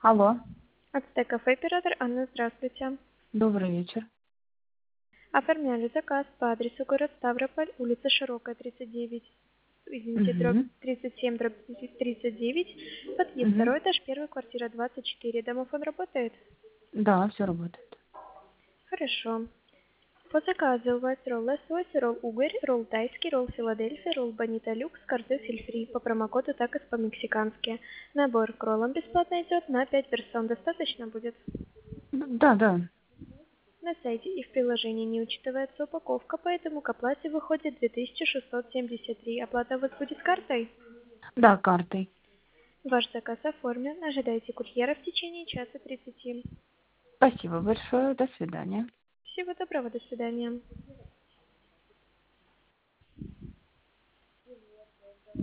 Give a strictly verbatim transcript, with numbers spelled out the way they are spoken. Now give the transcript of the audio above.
Алло, Ацтек кафе оператор Анна, здравствуйте. добрый вечер. Оформляли заказ по адресу город Ставрополь, улица Широкая, тридцать девять, извините, дробь Угу, тридцать семь, дробь тридцать девять, подъезд угу. второй этаж, первая квартира двадцать четыре. Домофон работает? Да, все работает. Хорошо. По заказу у вас ролл лосось, ролл угорь, ролл тайский, ролл Филадельфия, ролл бонита люкс, картофель фри. По промокоду такос по-мексикански. Набор к роллам бесплатно идет на пять персон. Достаточно будет? Да, да, На сайте и в приложении не учитывается упаковка, поэтому к оплате выходит две тысячи шестьсот семьдесят три. Оплата у вас будет картой? да, картой. Ваш заказ оформлен. Ожидайте курьера в течение часа тридцати. Спасибо большое, до свидания. Всего доброго, до свидания.